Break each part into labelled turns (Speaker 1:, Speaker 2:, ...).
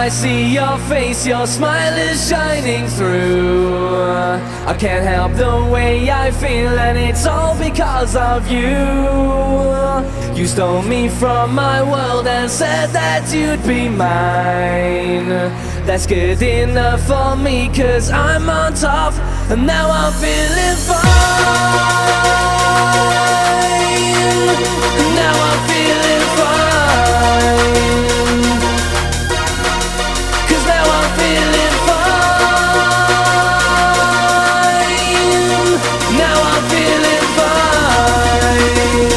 Speaker 1: I see your face, your smile is shining through. I can't help the way I feel, and it's all because of you. You stole me from my world and said that you'd be mine. That's good enough for me, 'cause I'm on top, and now I'm feeling fine. Now I'm feeling fine. 'Cause now I'm feeling fine. Now I'm feeling fine.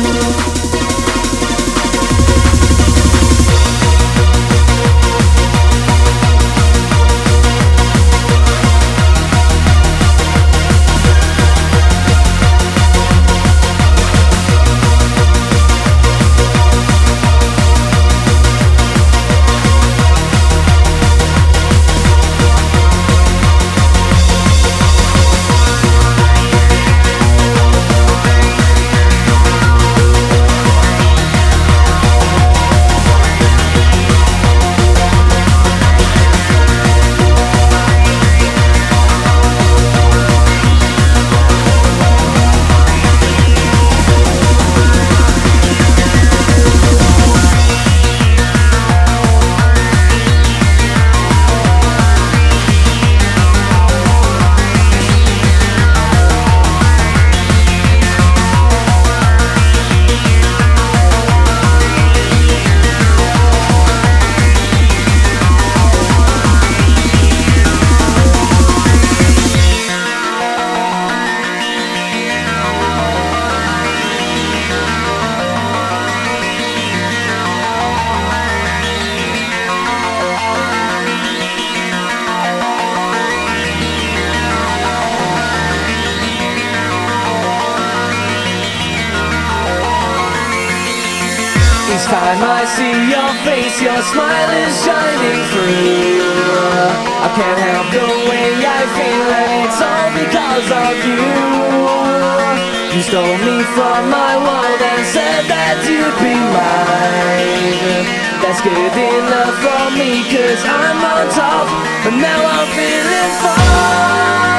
Speaker 1: Each time I see your face, your smile is shining through. I can't help the way I feel, and it's all because of you. You stole me from my world and said that you'd be mine. That's good enough for me, 'cause I'm on top, and now I'm feeling fine.